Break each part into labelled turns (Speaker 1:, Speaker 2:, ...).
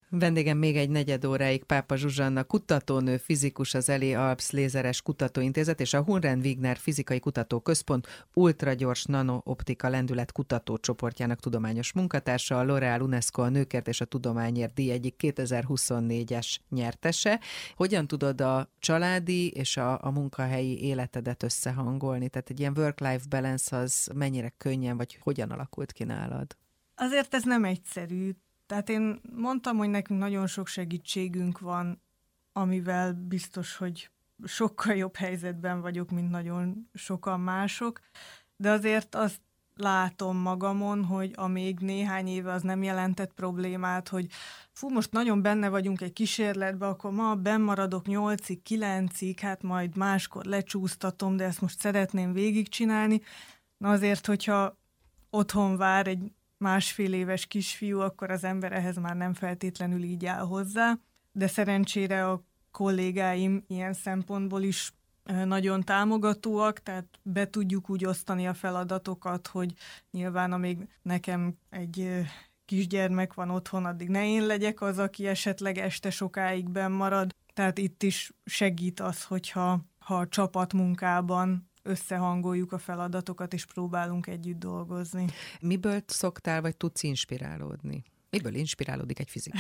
Speaker 1: Vendégem még egy negyed óráig Pápa Zsuzsanna, kutatónő, fizikus, az Eli Alps Lézeres Kutatóintézet és a Hunren Wigner Fizikai Kutatóközpont ultragyors nanooptika lendület kutatócsoportjának tudományos munkatársa, a L'Oréal UNESCO a Nőkért és a Tudományért díj egyik 2024-es nyertese. Hogyan tudod a családi és a munkahelyi életedet összehangolni? Tehát egy ilyen work-life balance az mennyire könnyen, vagy hogyan alakult ki nálad?
Speaker 2: Azért ez nem egyszerű. Tehát én mondtam, hogy nekünk nagyon sok segítségünk van, amivel biztos, hogy sokkal jobb helyzetben vagyok, mint nagyon sokan mások, de azért azt látom magamon, hogy amíg néhány éve az nem jelentett problémát, hogy most nagyon benne vagyunk egy kísérletbe, akkor ma bennmaradok 8-ig, 9-ig, hát majd máskor lecsúsztatom, de ezt most szeretném végigcsinálni. Na azért, hogyha otthon vár egy 1,5 éves kisfiú, akkor az ember ehhez már nem feltétlenül így áll hozzá, de szerencsére a kollégáim ilyen szempontból is nagyon támogatóak, tehát be tudjuk úgy osztani a feladatokat, hogy nyilván amíg nekem egy kisgyermek van otthon, addig ne én legyek az, aki esetleg este sokáig benn marad. Tehát itt is segít az, hogyha a csapatmunkában összehangoljuk a feladatokat, és próbálunk együtt dolgozni.
Speaker 1: Miből szoktál, vagy tudsz inspirálódni? Miből inspirálódik egy fizikus?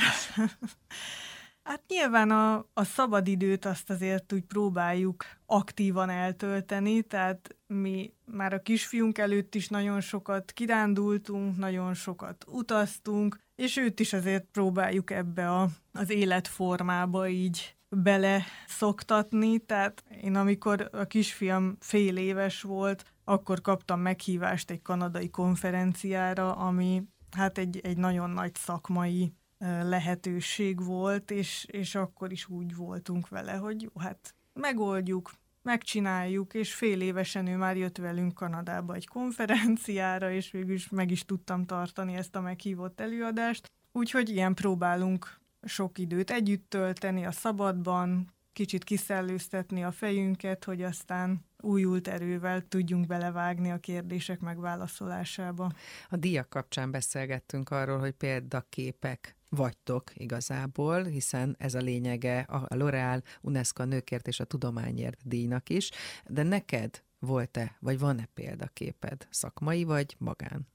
Speaker 2: Hát nyilván a szabadidőt azt azért úgy próbáljuk aktívan eltölteni, tehát mi már a kisfiunk előtt is nagyon sokat kirándultunk, nagyon sokat utaztunk, és őt is azért próbáljuk ebbe az életformába így bele szoktatni, tehát én amikor a kisfiam fél éves volt, akkor kaptam meghívást egy kanadai konferenciára, ami hát egy nagyon nagy szakmai lehetőség volt, és akkor is úgy voltunk vele, hogy jó, hát megoldjuk, megcsináljuk, és fél évesen ő már jött velünk Kanadába egy konferenciára, és végül is meg is tudtam tartani ezt a meghívott előadást. Úgyhogy ilyen próbálunk sok időt együtt tölteni a szabadban, kicsit kiszellőztetni a fejünket, hogy aztán újult erővel tudjunk belevágni a kérdések megválaszolásába.
Speaker 1: A díjak kapcsán beszélgettünk arról, hogy példaképek vagytok igazából, hiszen ez a lényege a L'Oréal UNESCO Nőkért és a Tudományért díjnak is, de neked volt-e, vagy van-e példaképed, szakmai vagy magán?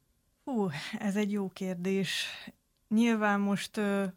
Speaker 2: Ez egy jó kérdés. Nyilván most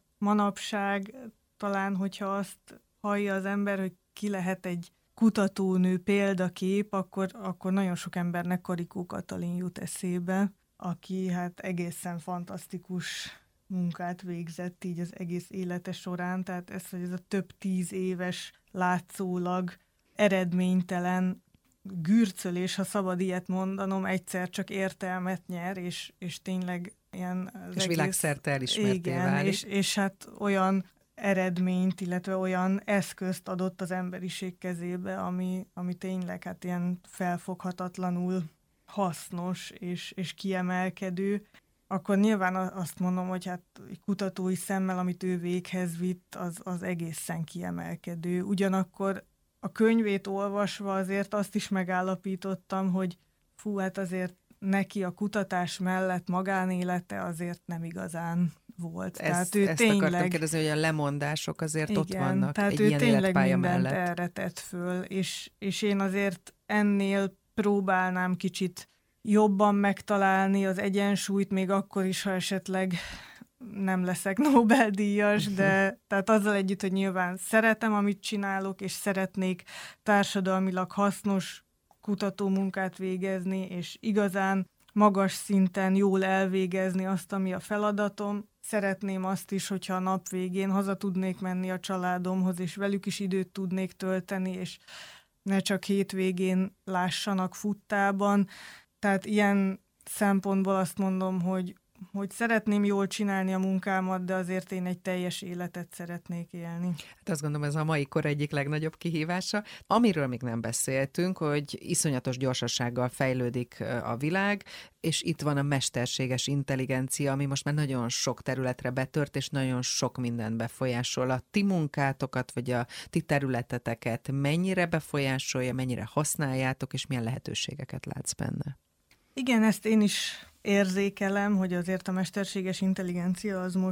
Speaker 2: manapság talán, hogyha azt hallja az ember, hogy ki lehet egy kutatónő példakép, akkor nagyon sok embernek Karikó Katalin jut eszébe, aki hát egészen fantasztikus munkát végzett így az egész élete során, tehát hogy ez a több 10 éves látszólag eredménytelen gürcölés, ha szabad ilyet mondanom, egyszer csak értelmet nyer, és tényleg ilyen...
Speaker 1: És világszerte elismerté válik.
Speaker 2: És hát olyan eredményt, illetve olyan eszközt adott az emberiség kezébe, ami tényleg hát ilyen felfoghatatlanul hasznos és kiemelkedő, akkor nyilván azt mondom, hogy hát kutatói szemmel, amit ő véghez vitt, az egészen kiemelkedő. Ugyanakkor a könyvét olvasva azért azt is megállapítottam, hogy hát azért neki a kutatás mellett magánélete azért nem igazán volt.
Speaker 1: Ezt akartam kérdezni, hogy a lemondások azért igen, ott vannak
Speaker 2: tehát
Speaker 1: egy
Speaker 2: ő
Speaker 1: ilyen életpálya mellett.
Speaker 2: Mindent erre tett föl, és én azért ennél próbálnám kicsit jobban megtalálni az egyensúlyt, még akkor is, ha esetleg nem leszek Nobel-díjas, de tehát azzal együtt, hogy nyilván szeretem, amit csinálok, és szeretnék társadalmilag hasznos kutatómunkát végezni, és igazán magas szinten jól elvégezni azt, ami a feladatom. Szeretném azt is, hogyha a nap végén haza tudnék menni a családomhoz, és velük is időt tudnék tölteni, és ne csak hétvégén lássanak futtában. Tehát ilyen szempontból azt mondom, hogy szeretném jól csinálni a munkámat, de azért én egy teljes életet szeretnék élni.
Speaker 1: Hát azt gondolom, ez a mai kor egyik legnagyobb kihívása. Amiről még nem beszéltünk, hogy iszonyatos gyorsasággal fejlődik a világ, és itt van a mesterséges intelligencia, ami most már nagyon sok területre betört, és nagyon sok mindent befolyásol. A ti munkátokat, vagy a ti területeteket mennyire befolyásolja, mennyire használjátok, és milyen lehetőségeket látsz benne?
Speaker 2: Igen, ezt én is érzékelem, hogy azért a mesterséges intelligencia az most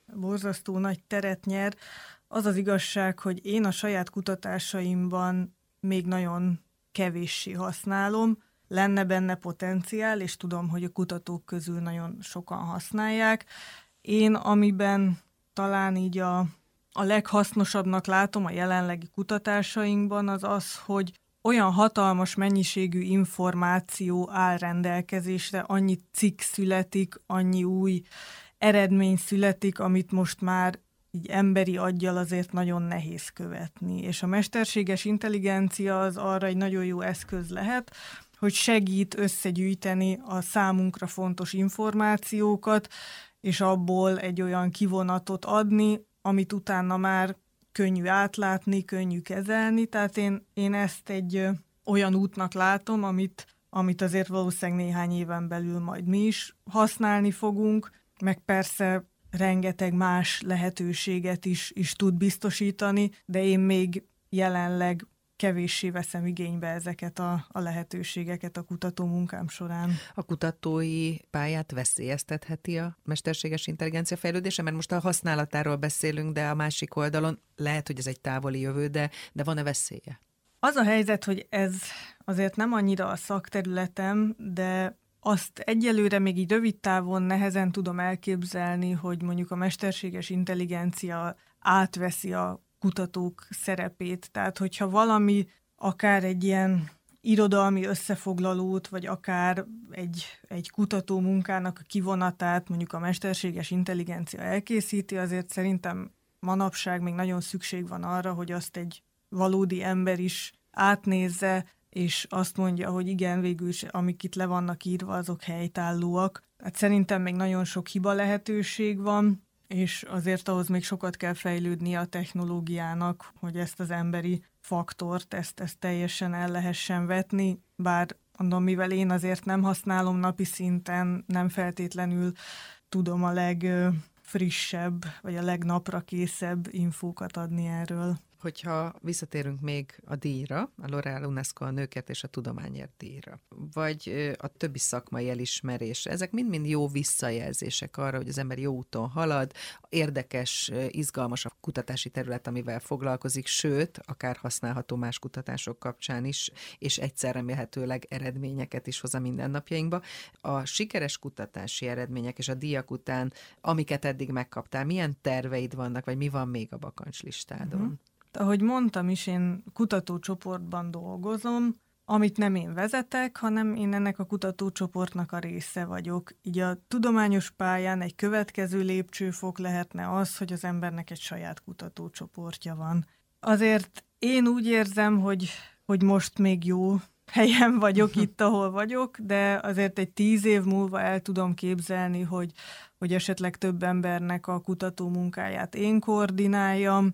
Speaker 2: borzasztó nagy teret nyer. Az az igazság, hogy én a saját kutatásaimban még nagyon kevéssé használom, lenne benne potenciál, és tudom, hogy a kutatók közül nagyon sokan használják. Én, amiben talán így a leghasznosabbnak látom a jelenlegi kutatásainkban, az az, hogy olyan hatalmas mennyiségű információ áll rendelkezésre, annyi cikk születik, annyi új eredmény születik, amit most már így emberi aggyal azért nagyon nehéz követni. És a mesterséges intelligencia az arra egy nagyon jó eszköz lehet, hogy segít összegyűjteni a számunkra fontos információkat, és abból egy olyan kivonatot adni, amit utána már könnyű átlátni, könnyű kezelni. Tehát én ezt egy olyan útnak látom, amit azért valószínűleg néhány éven belül majd mi is használni fogunk, meg persze rengeteg más lehetőséget is tud biztosítani, de én még jelenleg kevéssé veszem igénybe ezeket a lehetőségeket a kutatómunkám során.
Speaker 1: A kutatói pályát veszélyeztetheti a mesterséges intelligencia fejlődése, mert most a használatáról beszélünk, de a másik oldalon lehet, hogy ez egy távoli jövő, de van-e veszélye?
Speaker 2: Az a helyzet, hogy ez azért nem annyira a szakterületem, de azt egyelőre még így rövid távon nehezen tudom elképzelni, hogy mondjuk a mesterséges intelligencia átveszi a kutatók szerepét. Tehát, hogyha valami, akár egy ilyen irodalmi összefoglalót, vagy akár egy kutató munkának a kivonatát mondjuk a mesterséges intelligencia elkészíti, azért szerintem manapság még nagyon szükség van arra, hogy azt egy valódi ember is átnézze, és azt mondja, hogy igen, végül is, amik itt le vannak írva, azok helytállóak. Hát szerintem még nagyon sok hiba lehetőség van, és azért ahhoz még sokat kell fejlődnie a technológiának, hogy ezt az emberi faktort, ezt teljesen el lehessen vetni, bár mondom, mivel én azért nem használom napi szinten, nem feltétlenül tudom a legfrissebb, vagy a legnapra készebb infókat adni erről.
Speaker 1: Hogyha visszatérünk még a díjra, a L'Oréal UNESCO a nőkért és a tudományért díjra, vagy a többi szakmai elismerésre, ezek mind-mind jó visszajelzések arra, hogy az ember jó úton halad, érdekes, izgalmas a kutatási terület, amivel foglalkozik, sőt, akár használható más kutatások kapcsán is, és egyszer remélhetőleg eredményeket is hoz a mindennapjainkba. A sikeres kutatási eredmények és a díjak után, amiket eddig megkaptál, milyen terveid vannak, vagy mi van még a bakancslistádon?
Speaker 2: Ahogy mondtam is, én kutatócsoportban dolgozom, amit nem én vezetek, hanem én ennek a kutatócsoportnak a része vagyok. Így a tudományos pályán egy következő lépcsőfok lehetne az, hogy az embernek egy saját kutatócsoportja van. Azért én úgy érzem, hogy most még jó helyen vagyok itt, ahol vagyok, de azért egy 10 év múlva el tudom képzelni, hogy esetleg több embernek a kutató munkáját én koordináljam,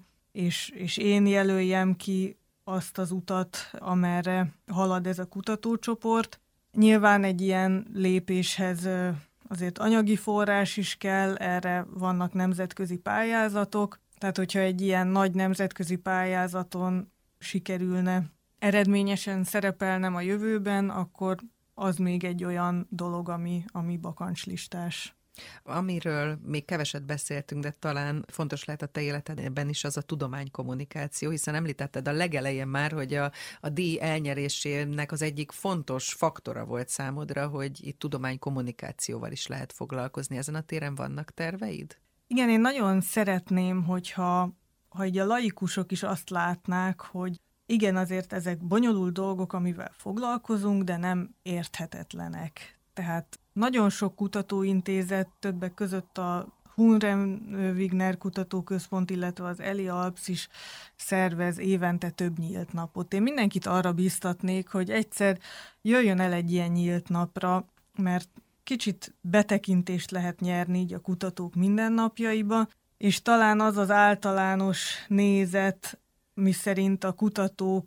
Speaker 2: és én jelöljem ki azt az utat, amerre halad ez a kutatócsoport. Nyilván egy ilyen lépéshez azért anyagi forrás is kell, erre vannak nemzetközi pályázatok, tehát hogyha egy ilyen nagy nemzetközi pályázaton sikerülne eredményesen szerepelnem a jövőben, akkor az még egy olyan dolog, ami bakancslistás.
Speaker 1: Amiről még keveset beszéltünk, de talán fontos lehet a te életedben is az a tudománykommunikáció, hiszen említetted a legelején már, hogy a díj elnyerésének az egyik fontos faktora volt számodra, hogy itt tudománykommunikációval is lehet foglalkozni. Ezen a téren vannak terveid?
Speaker 2: Igen, én nagyon szeretném, hogyha így a laikusok is azt látnák, hogy igen, azért ezek bonyolult dolgok, amivel foglalkozunk, de nem érthetetlenek. Tehát nagyon sok kutatóintézet, többek között a Hunren-Wigner Kutatóközpont, illetve az Eli Alps is szervez évente több nyílt napot. Én mindenkit arra bíztatnék, hogy egyszer jöjjön el egy ilyen nyílt napra, mert kicsit betekintést lehet nyerni így a kutatók mindennapjaiba, és talán az az általános nézet, miszerint a kutatók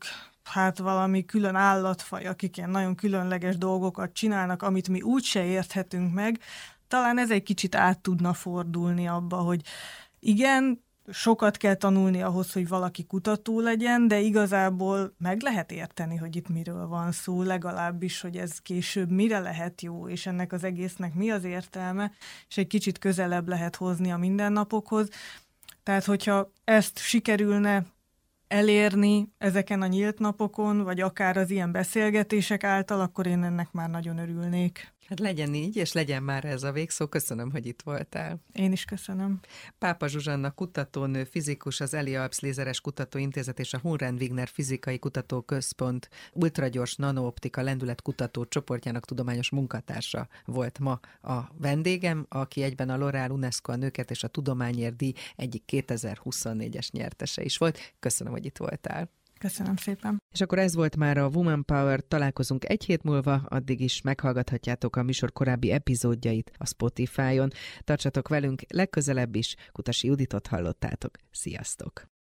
Speaker 2: valami külön állatfaj, akik ilyen nagyon különleges dolgokat csinálnak, amit mi úgyse érthetünk meg, talán ez egy kicsit át tudna fordulni abba, hogy igen, sokat kell tanulni ahhoz, hogy valaki kutató legyen, de igazából meg lehet érteni, hogy itt miről van szó, legalábbis, hogy ez később mire lehet jó, és ennek az egésznek mi az értelme, és egy kicsit közelebb lehet hozni a mindennapokhoz. Tehát, hogyha ezt sikerülne elérni ezeken a nyílt napokon, vagy akár az ilyen beszélgetések által, akkor én ennek már nagyon örülnék.
Speaker 1: Hát legyen így, és legyen már ez a végszó. Köszönöm, hogy itt voltál.
Speaker 2: Én is köszönöm.
Speaker 1: Pápa Zsuzsanna kutatónő, fizikus, az Eli Alps Lézeres Kutatóintézet és a Hunrend Wigner Fizikai Kutatóközpont ultragyors nanooptika lendületkutató csoportjának tudományos munkatársa volt ma a vendégem, aki egyben a L'Oréal UNESCO a nőket és a tudományért díj egyik 2024-es nyertese is volt. Köszönöm, hogy itt voltál.
Speaker 2: Köszönöm szépen.
Speaker 1: És akkor ez volt már a Woman Power, találkozunk egy hét múlva, addig is meghallgathatjátok a műsor korábbi epizódjait a Spotify-on. Tartsatok velünk legközelebb is, Kutasi Juditot hallottátok. Sziasztok!